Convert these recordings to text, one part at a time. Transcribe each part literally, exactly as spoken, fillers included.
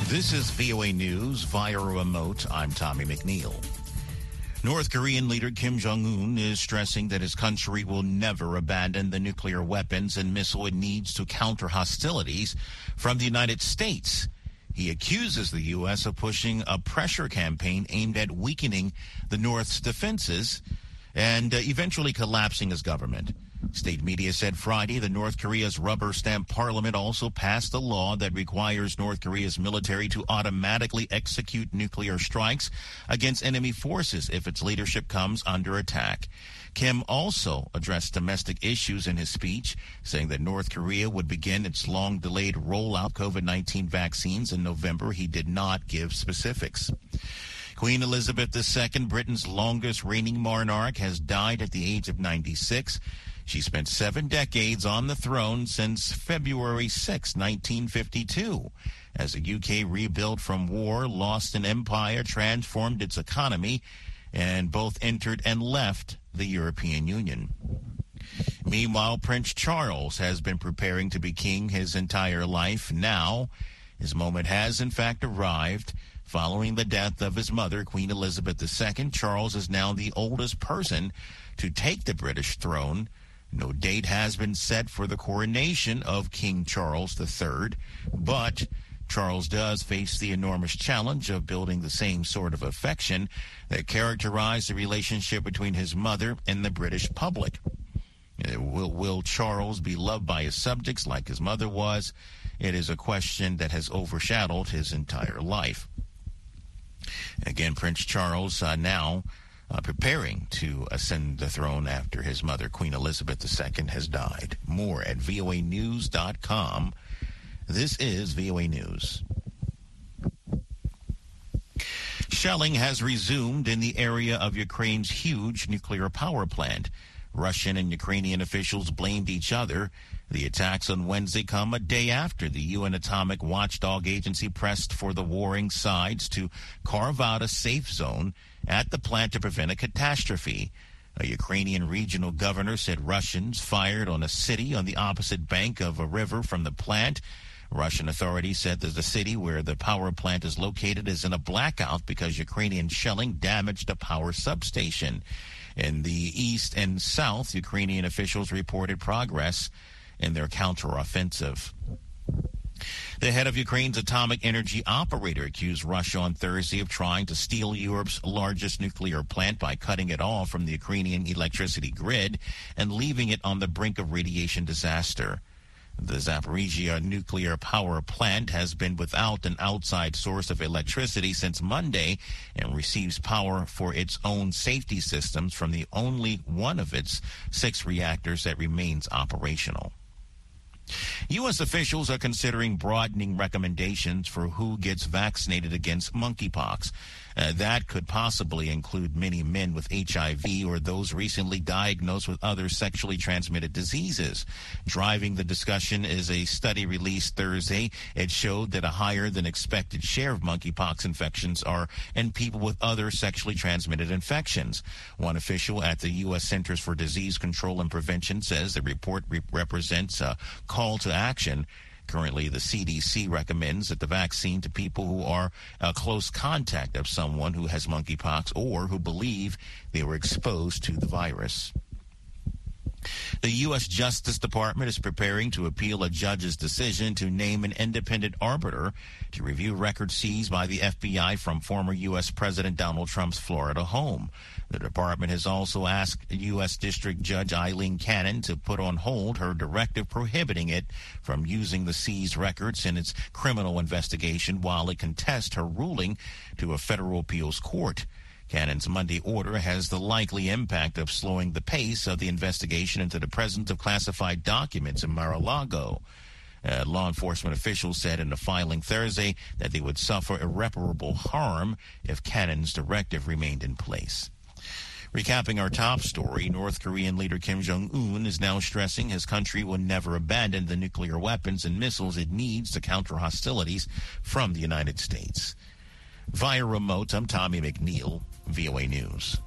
This is V O A News via remote. I'm Tommy McNeil. North Korean leader Kim Jong-un is stressing that his country will never abandon the nuclear weapons and missile it needs to counter hostilities from the United States. He accuses the U S of pushing a pressure campaign aimed at weakening the North's defenses and uh, eventually collapsing his government. State media said Friday that North Korea's rubber stamp parliament also passed a law that requires North Korea's military to automatically execute nuclear strikes against enemy forces if its leadership comes under attack. Kim also addressed domestic issues in his speech, saying that North Korea would begin its long-delayed rollout of COVID nineteen vaccines in November. He did not give specifics. Queen Elizabeth the Second, Britain's longest reigning monarch, has died at the age of ninety-six. She spent seven decades on the throne since February sixth, nineteen fifty-two. As the U K rebuilt from war, lost an empire, transformed its economy, and both entered and left the European Union. Meanwhile, Prince Charles has been preparing to be king his entire life. Now, his moment has in fact arrived. Following the death of his mother, Queen Elizabeth the Second, Charles is now the oldest person to take the British throne. No date has been set for the coronation of King Charles the Third, but Charles does face the enormous challenge of building the same sort of affection that characterized the relationship between his mother and the British public. Will, will Charles be loved by his subjects like his mother was? It is a question that has overshadowed his entire life. Again, Prince Charles uh, now uh, preparing to ascend the throne after his mother, Queen Elizabeth the Second, has died. More at V O A news dot com. This is V O A News. Shelling has resumed in the area of Ukraine's huge nuclear power plant. Russian and Ukrainian officials blamed each other. The attacks on Wednesday come a day after the U N Atomic Watchdog Agency pressed for the warring sides to carve out a safe zone at the plant to prevent a catastrophe. A Ukrainian regional governor said Russians fired on a city on the opposite bank of a river from the plant. Russian authorities said that the city where the power plant is located is in a blackout because Ukrainian shelling damaged a power substation. In the east and south, Ukrainian officials reported progress in their counteroffensive. The head of Ukraine's atomic energy operator accused Russia on Thursday of trying to steal Europe's largest nuclear plant by cutting it off from the Ukrainian electricity grid and leaving it on the brink of radiation disaster. The Zaporizhia nuclear power plant has been without an outside source of electricity since Monday and receives power for its own safety systems from the only one of its six reactors that remains operational. U S officials are considering broadening recommendations for who gets vaccinated against monkeypox. Uh, that could possibly include many men with H I V or those recently diagnosed with other sexually transmitted diseases. Driving the discussion is a study released Thursday. It showed that a higher than expected share of monkeypox infections are in people with other sexually transmitted infections. One official at the U S Centers for Disease Control and Prevention says the report re- represents a call to action. Currently, the C D C recommends that the vaccine to people who are a close contact of someone who has monkeypox or who believe they were exposed to the virus. The U S Justice Department is preparing to appeal a judge's decision to name an independent arbiter to review records seized by the F B I from former U S President Donald Trump's Florida home. The department has also asked U S District Judge Eileen Cannon to put on hold her directive prohibiting it from using the seized records in its criminal investigation while it contests her ruling to a federal appeals court. Cannon's Monday order has the likely impact of slowing the pace of the investigation into the presence of classified documents in Mar-a-Lago. Uh, law enforcement officials said in a filing Thursday that they would suffer irreparable harm if Cannon's directive remained in place. Recapping our top story, North Korean leader Kim Jong-un is now stressing his country will never abandon the nuclear weapons and missiles it needs to counter hostilities from the United States. Via remote, I'm Tommy McNeil, V O A News.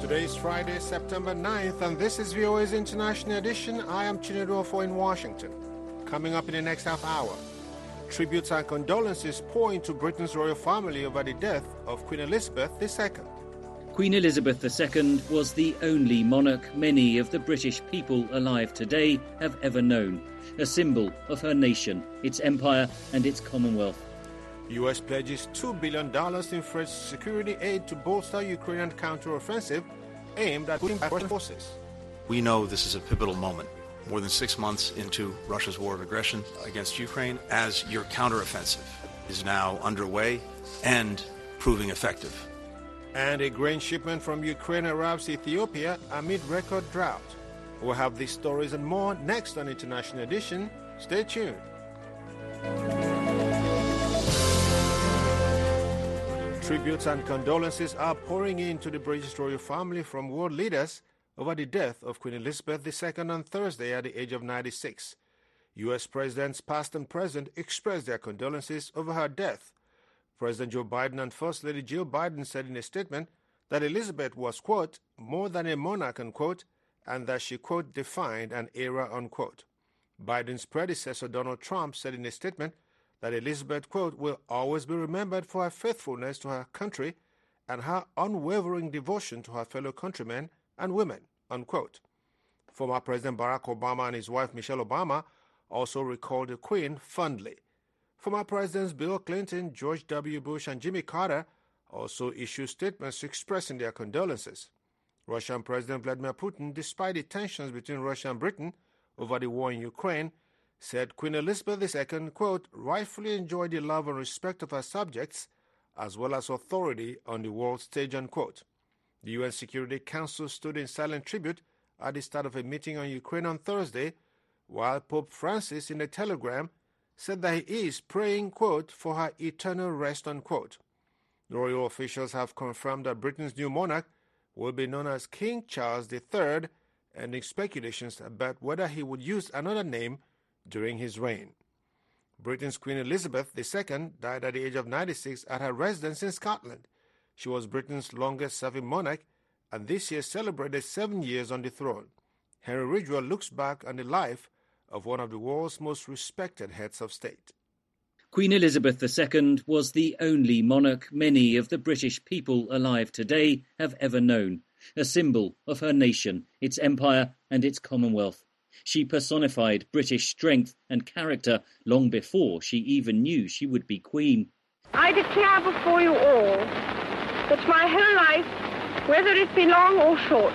Today is Friday, September ninth, and this is V O A's International Edition. I am Chinedu Ofo in Washington. Coming up in the next half hour, tributes and condolences pour into Britain's royal family over the death of Queen Elizabeth the Second. Queen Elizabeth the Second was the only monarch many of the British people alive today have ever known, a symbol of her nation, its empire and its Commonwealth. U S pledges two billion dollars in fresh security aid to bolster Ukrainian counter-offensive aimed at putting back Russian forces. We know this is a pivotal moment, more than six months into Russia's war of aggression against Ukraine, as your counteroffensive is now underway and proving effective. And a grain shipment from Ukraine arrives Ethiopia amid record drought. We'll have these stories and more next on International Edition. Stay tuned. Tributes and condolences are pouring into the British royal family from world leaders over the death of Queen Elizabeth the Second on Thursday at the age of ninety-six. U S presidents past and present expressed their condolences over her death. President Joe Biden and First Lady Jill Biden said in a statement that Elizabeth was, quote, more than a monarch, unquote, and that she, quote, defined an era, unquote. Biden's predecessor Donald Trump said in a statement that Elizabeth, quote, will always be remembered for her faithfulness to her country and her unwavering devotion to her fellow countrymen and women, unquote. Former President Barack Obama and his wife Michelle Obama also recalled the Queen fondly. Former Presidents Bill Clinton, George W. Bush, and Jimmy Carter also issued statements expressing their condolences. Russian President Vladimir Putin, despite the tensions between Russia and Britain over the war in Ukraine, said Queen Elizabeth the Second, quote, rightfully enjoyed the love and respect of her subjects as well as authority on the world stage, unquote. The U N Security Council stood in silent tribute at the start of a meeting on Ukraine on Thursday, while Pope Francis, in a telegram, said that he is praying, quote, for her eternal rest, unquote. The royal officials have confirmed that Britain's new monarch will be known as King Charles the Third, ending speculations about whether he would use another name during his reign. Britain's Queen Elizabeth the Second died at the age of ninety-six at her residence in Scotland. She was Britain's longest-serving monarch and this year celebrated seven years on the throne. Henry Ridgwell looks back on the life of one of the world's most respected heads of state. Queen Elizabeth the Second was the only monarch many of the British people alive today have ever known, a symbol of her nation, its empire and its Commonwealth. She personified British strength and character long before she even knew she would be Queen. I declare before you all that my whole life, whether it be long or short,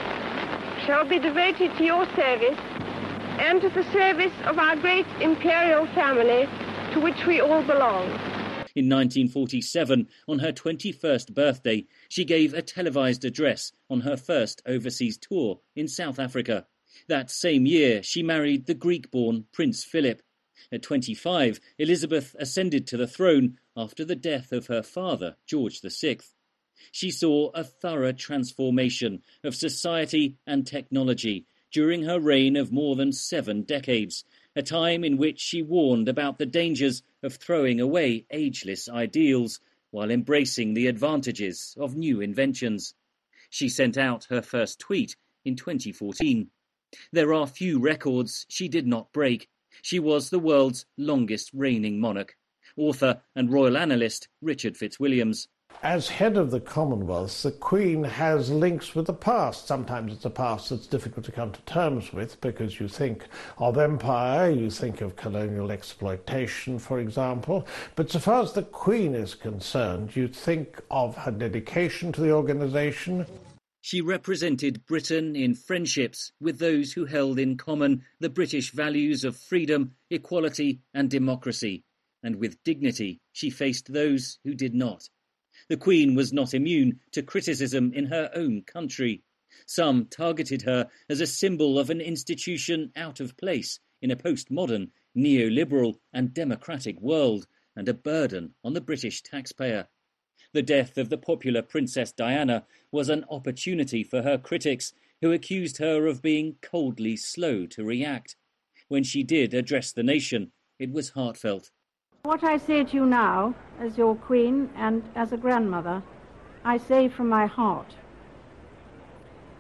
shall be devoted to your service and to the service of our great imperial family to which we all belong. In nineteen forty-seven, on her twenty-first birthday, she gave a televised address on her first overseas tour in South Africa. That same year, she married the Greek-born Prince Philip. At twenty-five, Elizabeth ascended to the throne after the death of her father, George the Sixth. She saw a thorough transformation of society and technology during her reign of more than seven decades, a time in which she warned about the dangers of throwing away ageless ideals while embracing the advantages of new inventions. She sent out her first tweet in twenty fourteen. There are few records she did not break. She was the world's longest reigning monarch. Author and royal analyst Richard Fitzwilliams. As head of the Commonwealth, the Queen has links with the past. Sometimes it's a past that's difficult to come to terms with because you think of empire, you think of colonial exploitation, for example. But so far as the Queen is concerned, you think of her dedication to the organisation. She represented Britain in friendships with those who held in common the British values of freedom, equality and democracy. And with dignity, she faced those who did not. The Queen was not immune to criticism in her own country. Some targeted her as a symbol of an institution out of place in a postmodern, neoliberal and democratic world, and a burden on the British taxpayer. The death of the popular Princess Diana was an opportunity for her critics, who accused her of being coldly slow to react. When she did address the nation, it was heartfelt. What I say to you now, as your Queen and as a grandmother, I say from my heart.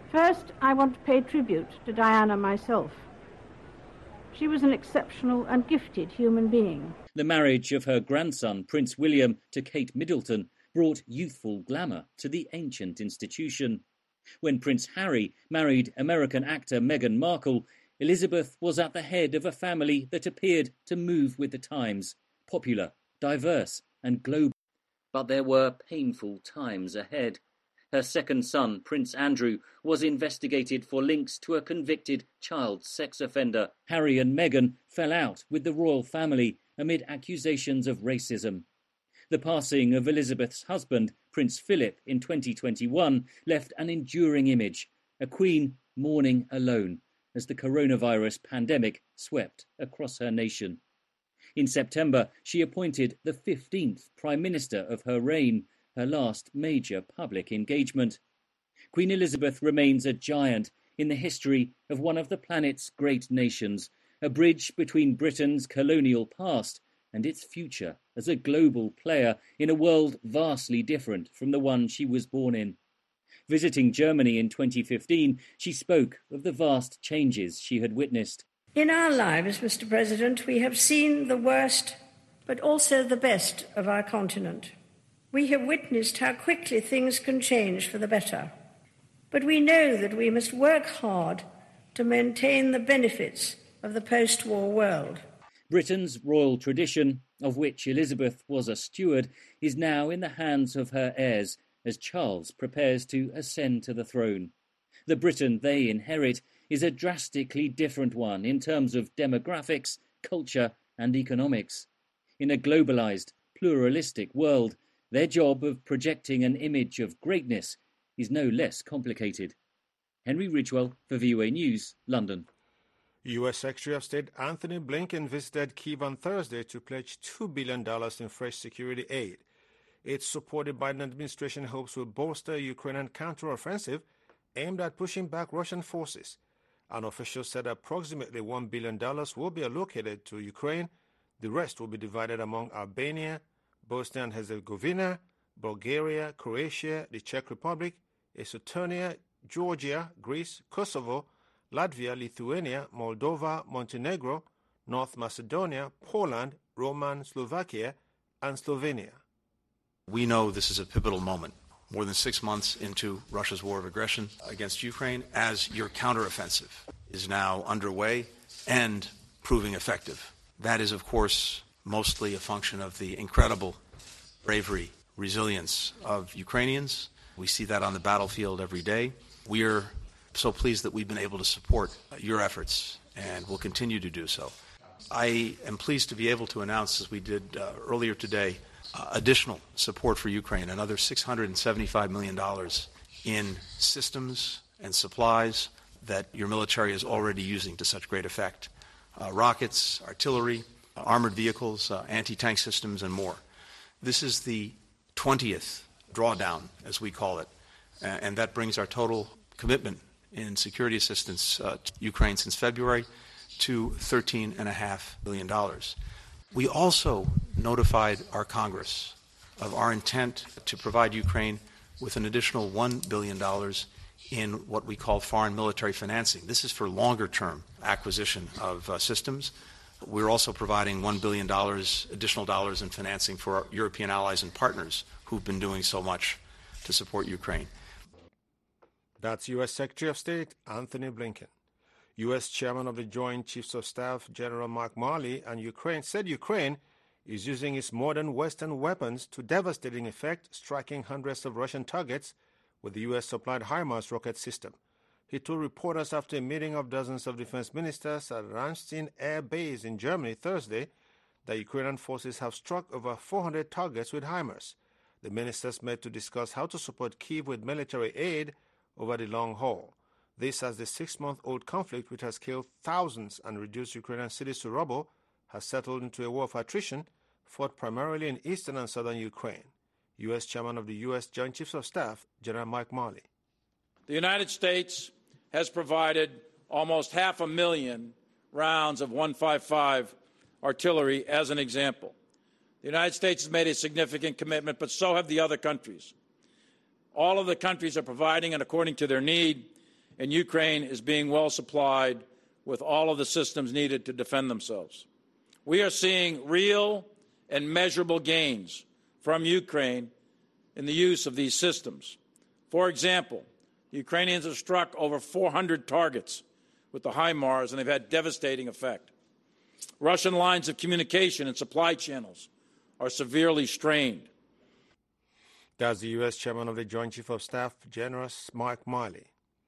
First, I want to pay tribute to Diana myself. She was an exceptional and gifted human being. The marriage of her grandson, Prince William, to Kate Middleton brought youthful glamour to the ancient institution. When Prince Harry married American actor Meghan Markle, Elizabeth was at the head of a family that appeared to move with the times, popular, diverse and global. But there were painful times ahead. Her second son, Prince Andrew, was investigated for links to a convicted child sex offender. Harry and Meghan fell out with the royal family amid accusations of racism. The passing of Elizabeth's husband, Prince Philip, in twenty twenty-one left an enduring image, a queen mourning alone as the coronavirus pandemic swept across her nation. In September, she appointed the fifteenth Prime Minister of her reign, her last major public engagement. Queen Elizabeth remains a giant in the history of one of the planet's great nations, a bridge between Britain's colonial past and its future as a global player in a world vastly different from the one she was born in. Visiting Germany in twenty fifteen, she spoke of the vast changes she had witnessed. In our lives, Mister President, we have seen the worst, but also the best of our continent. We have witnessed how quickly things can change for the better. But we know that we must work hard to maintain the benefits of the post-war world. Britain's royal tradition, of which Elizabeth was a steward, is now in the hands of her heirs as Charles prepares to ascend to the throne. The Britain they inherit is a drastically different one in terms of demographics, culture and economics. In a globalised, pluralistic world, their job of projecting an image of greatness is no less complicated. Henry Ridgwell for V O A News, London. U S Secretary of State Anthony Blinken visited Kyiv on Thursday to pledge two billion dollars in fresh security aid. Its supported Biden administration hopes will bolster Ukrainian counteroffensive aimed at pushing back Russian forces. An official said approximately one billion dollars will be allocated to Ukraine. The rest will be divided among Albania, Bosnia and Herzegovina, Bulgaria, Croatia, the Czech Republic, Estonia, Georgia, Greece, Kosovo, Latvia, Lithuania, Moldova, Montenegro, North Macedonia, Poland, Roman, Slovakia, and Slovenia. We know this is a pivotal moment, more than six months into Russia's war of aggression against Ukraine, as your counteroffensive is now underway and proving effective. That is, of course, mostly a function of the incredible bravery, resilience of Ukrainians. We see that on the battlefield every day. We are so pleased that we've been able to support your efforts and will continue to do so. I am pleased to be able to announce, as we did uh, earlier today, uh, additional support for Ukraine, another six hundred seventy-five million dollars in systems and supplies that your military is already using to such great effect. Uh, rockets, artillery, uh, armored vehicles, uh, anti-tank systems, and more. This is the twentieth drawdown, as we call it, uh, and that brings our total commitment in security assistance uh, to Ukraine since February to thirteen point five billion dollars. We also notified our Congress of our intent to provide Ukraine with an additional one billion dollars in what we call foreign military financing. This is for longer-term acquisition of uh, systems. We're also providing one billion dollars additional dollars in financing for our European allies and partners who've been doing so much to support Ukraine. That's U S Secretary of State Anthony Blinken. U S Chairman of the Joint Chiefs of Staff General Mark Milley and Ukraine said Ukraine is using its modern Western weapons to devastating effect, striking hundreds of Russian targets with the U S-supplied HIMARS rocket system. He told reporters after a meeting of dozens of defense ministers at Ramstein Air Base in Germany Thursday that Ukrainian forces have struck over four hundred targets with HIMARS. The ministers met to discuss how to support Kyiv with military aid over the long haul. This as the six-month-old conflict, which has killed thousands and reduced Ukrainian cities to rubble, has settled into a war of attrition fought primarily in eastern and southern Ukraine. U S Chairman of the U S Joint Chiefs of Staff, General Mike Milley. The United States has provided almost half a million rounds of one fifty-five artillery as an example. The United States has made a significant commitment, but so have the other countries. All of the countries are providing, and according to their need, and Ukraine is being well supplied with all of the systems needed to defend themselves. We are seeing real and measurable gains from Ukraine in the use of these systems. For example, the Ukrainians have struck over four hundred targets with the HIMARS, and they've had devastating effect. Russian lines of communication and supply channels are severely strained. That's the U S Chairman of the Joint Chief of Staff, General Mark Milley.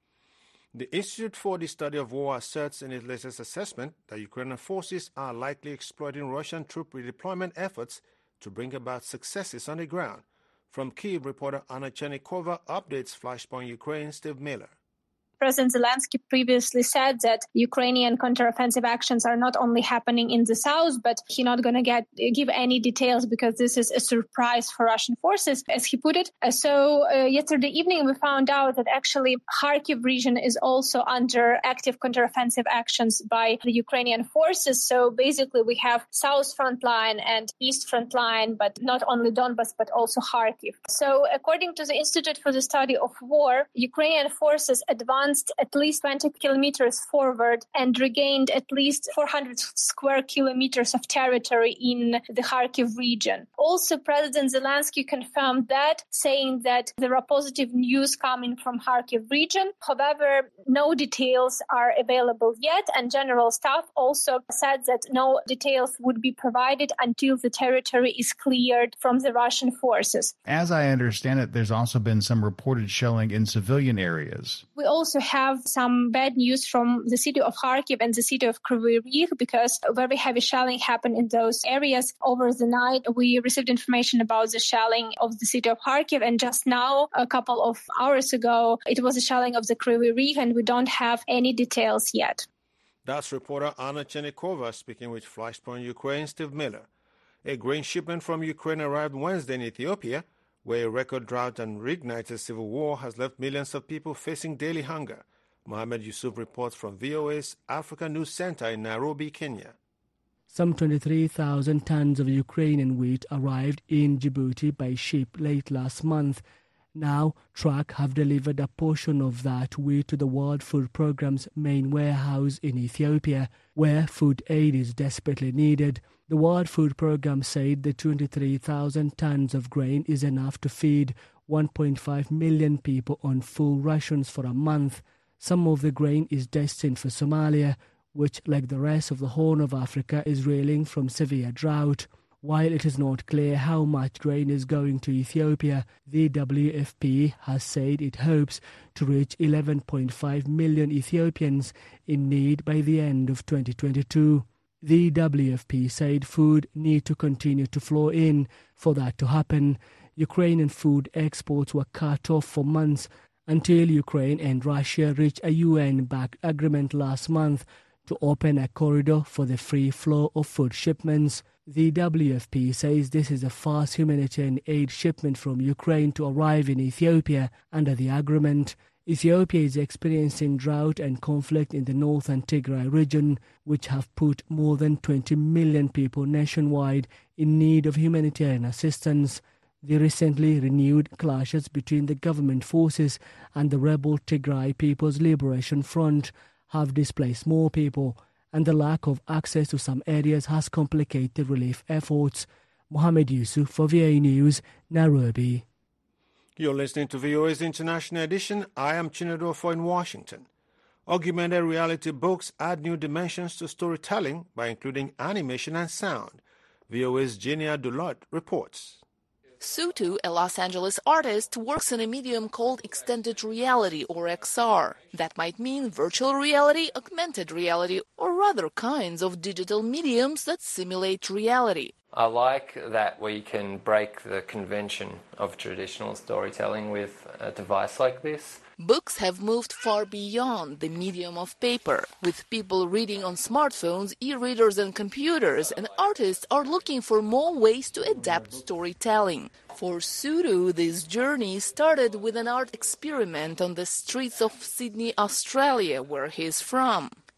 The Institute for the Study of War asserts in its latest assessment that Ukrainian forces are likely exploiting Russian troop redeployment efforts to bring about successes on the ground. From Kyiv, reporter Anna Chernikova updates Flashpoint Ukraine, Steve Miller. President Zelensky previously said that Ukrainian counteroffensive actions are not only happening in the south, but he's not going to get give any details because this is a surprise for Russian forces, as he put it. So uh, yesterday evening, we found out that actually Kharkiv region is also under active counteroffensive actions by the Ukrainian forces. So basically, we have south front line and east front line, but not only Donbas, but also Kharkiv. So according to the Institute for the Study of War, Ukrainian forces advanced at least twenty kilometers forward and regained at least four hundred square kilometers of territory in the Kharkiv region. Also, President Zelensky confirmed that, saying that there are positive news coming from Kharkiv region. However, no details are available yet, and General Staff also said that no details would be provided until the territory is cleared from the Russian forces. As I understand it, there's also been some reported shelling in civilian areas. We also have some bad news from the city of Kharkiv and the city of Kryvyi Rih because very heavy shelling happened in those areas over the night. We received information about the shelling of the city of Kharkiv, and just now, a couple of hours ago, it was a shelling of the Kryvyi Rih, and we don't have any details yet. That's reporter Anna Chernikova speaking with Flashpoint Ukraine, Steve Miller. A grain shipment from Ukraine arrived Wednesday in Ethiopia, where a record drought and reignited civil war has left millions of people facing daily hunger. Mohammed Yusuf reports from V O A's Africa News Center in Nairobi, Kenya. Some twenty-three thousand tons of Ukrainian wheat arrived in Djibouti by ship late last month. Now, trucks have delivered a portion of that wheat to the World Food Programme's main warehouse in Ethiopia, where food aid is desperately needed. The World Food Programme said the twenty-three thousand tons of grain is enough to feed one point five million people on full rations for a month. Some of the grain is destined for Somalia, which, like the rest of the Horn of Africa, is reeling from severe drought. While it is not clear how much grain is going to Ethiopia, the W F P has said it hopes to reach eleven point five million Ethiopians in need by the end of twenty twenty-two. The W F P said food need to continue to flow in for that to happen. Ukrainian food exports were cut off for months until Ukraine and Russia reached a U N-backed agreement last month to open a corridor for the free flow of food shipments. The W F P says this is the first humanitarian aid shipment from Ukraine to arrive in Ethiopia under the agreement. Ethiopia is experiencing drought and conflict in the northern Tigray region, which have put more than twenty million people nationwide in need of humanitarian assistance. The recently renewed clashes between the government forces and the rebel Tigray People's Liberation Front have displaced more people, and the lack of access to some areas has complicated relief efforts. Mohammed Yusuf for V A News, Nairobi. You're listening to V O A's International Edition. I am Chinadofo in Washington. Augmented reality books add new dimensions to storytelling by including animation and sound. V O A's Genia Dulot reports. Sutu, a Los Angeles artist, works in a medium called extended reality, or X R. That might mean virtual reality, augmented reality, or other kinds of digital mediums that simulate reality. I like that we can break the convention of traditional storytelling with a device like this. Books have moved far beyond the medium of paper. With people reading on smartphones, e-readers and computers, and artists are looking for more ways to adapt storytelling. For Sutu, this journey started with an art experiment on the streets of Sydney, Australia, where he's from.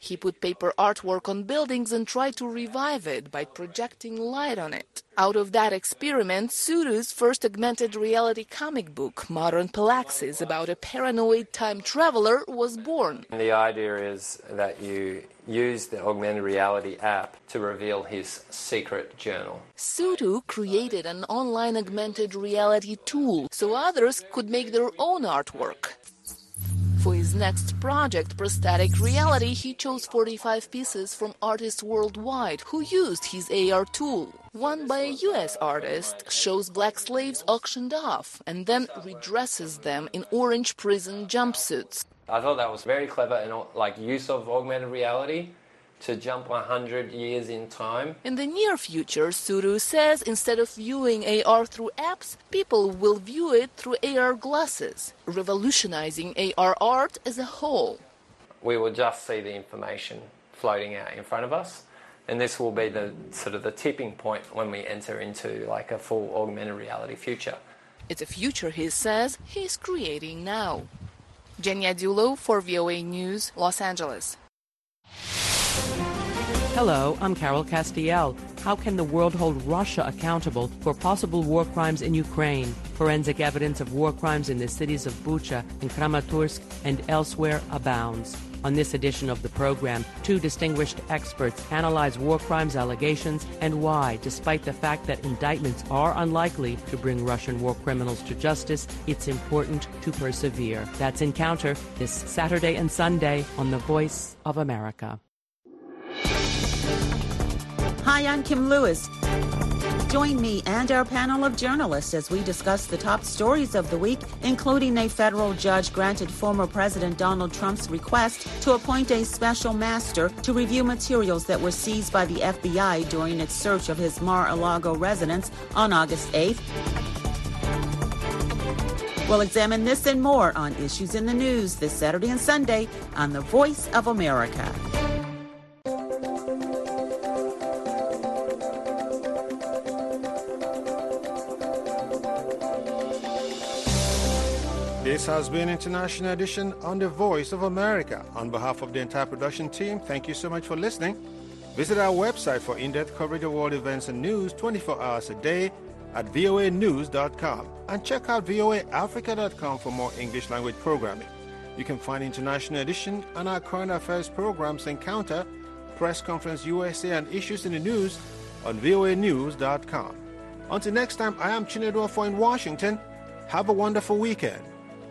He put paper artwork on buildings and tried to revive it by projecting light on it. Out of that experiment, Suru's first augmented reality comic book, Modern Palaxis, about a paranoid time traveler, was born. The idea is that you use the augmented reality app to reveal his secret journal. Suru created an online augmented reality tool so others could make their own artwork. For his next project, Prosthetic Reality, he chose forty-five pieces from artists worldwide who used his A R tool. One by a U S artist shows black slaves auctioned off and then redresses them in orange prison jumpsuits. I thought that was very clever and like use of augmented reality to jump one hundred years in time. In the near future, Suru says instead of viewing A R through apps, people will view it through A R glasses, revolutionizing A R art as a whole. We will just see the information floating out in front of us, and this will be the sort of the tipping point when we enter into like a full augmented reality future. It's a future, he says, he's creating now. Jenya Dulo for V O A News, Los Angeles. Hello, I'm Carol Castiel. How can the world hold Russia accountable for possible war crimes in Ukraine? Forensic evidence of war crimes in the cities of Bucha and Kramatorsk and elsewhere abounds. On this edition of the program, two distinguished experts analyze war crimes allegations and why, despite the fact that indictments are unlikely to bring Russian war criminals to justice, it's important to persevere. That's Encounter this Saturday and Sunday on The Voice of America. Hi, I'm Kim Lewis. Join me and our panel of journalists as we discuss the top stories of the week, including a federal judge granted former President Donald Trump's request to appoint a special master to review materials that were seized by the F B I during its search of his Mar-a-Lago residence on August eighth. We'll examine this and more on Issues in the News this Saturday and Sunday on The Voice of America. This has been International Edition on The Voice of America. On behalf of the entire production team, thank you so much for listening. Visit our website for in-depth coverage of world events and news twenty-four hours a day at voa news dot com. And check out voa africa dot com for more English language programming. You can find International Edition and our current affairs programs Encounter, Press Conference U S A, and Issues in the News on voa news dot com. Until next time, I am Chinedu Ofo in Washington. Have a wonderful weekend.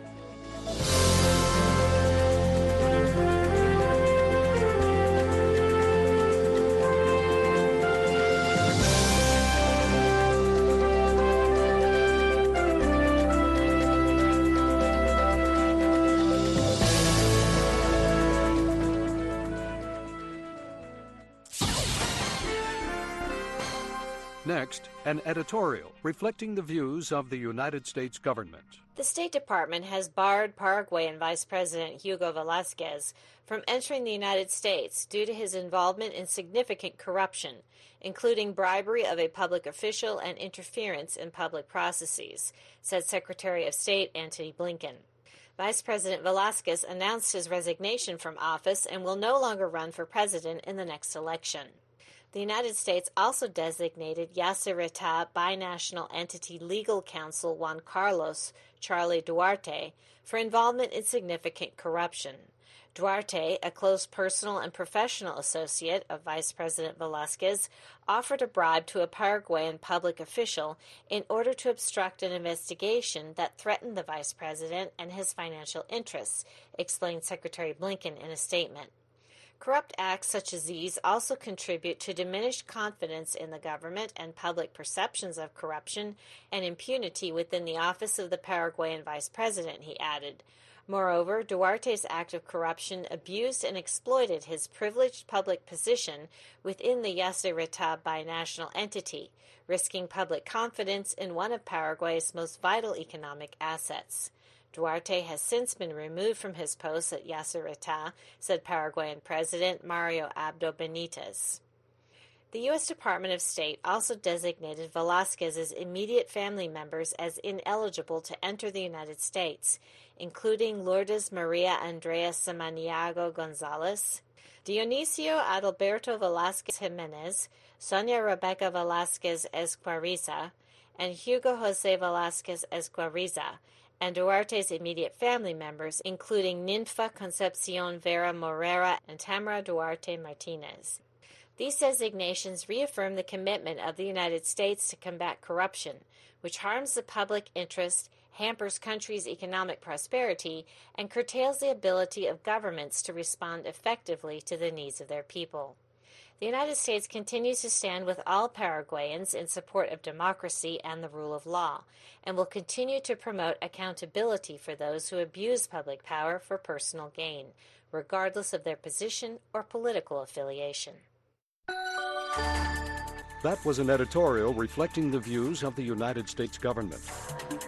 Next, an editorial reflecting the views of the United States government. The State Department has barred Paraguayan Vice President Hugo Velázquez from entering the United States due to his involvement in significant corruption, including bribery of a public official and interference in public processes, said Secretary of State Antony Blinken. Vice President Velázquez announced his resignation from office and will no longer run for president in the next election. The United States also designated Yacyretá binational entity legal counsel Juan Carlos Charlie Duarte for involvement in significant corruption. Duarte, a close personal and professional associate of Vice President Velázquez, offered a bribe to a Paraguayan public official in order to obstruct an investigation that threatened the vice president and his financial interests, explained Secretary Blinken in a statement. Corrupt acts such as these also contribute to diminished confidence in the government and public perceptions of corruption and impunity within the office of the Paraguayan vice president, he added. Moreover, Duarte's act of corruption abused and exploited his privileged public position within the Yacyretá binational entity, risking public confidence in one of Paraguay's most vital economic assets. Duarte has since been removed from his post at Yacyretá, said Paraguayan President Mario Abdo Benitez. The U S Department of State also designated Velázquez's immediate family members as ineligible to enter the United States, including Lourdes Maria Andrea Samaniego Gonzalez, Dionisio Adalberto Velázquez Jiménez, Sonia Rebecca Velázquez Esquariza, and Hugo José Velázquez Esquariza, and Duarte's immediate family members, including Ninfa Concepcion Vera Morera and Tamara Duarte Martinez. These designations reaffirm the commitment of the United States to combat corruption, which harms the public interest, hampers countries' economic prosperity, and curtails the ability of governments to respond effectively to the needs of their people. The United States continues to stand with all Paraguayans in support of democracy and the rule of law, and will continue to promote accountability for those who abuse public power for personal gain, regardless of their position or political affiliation. That was an editorial reflecting the views of the United States government.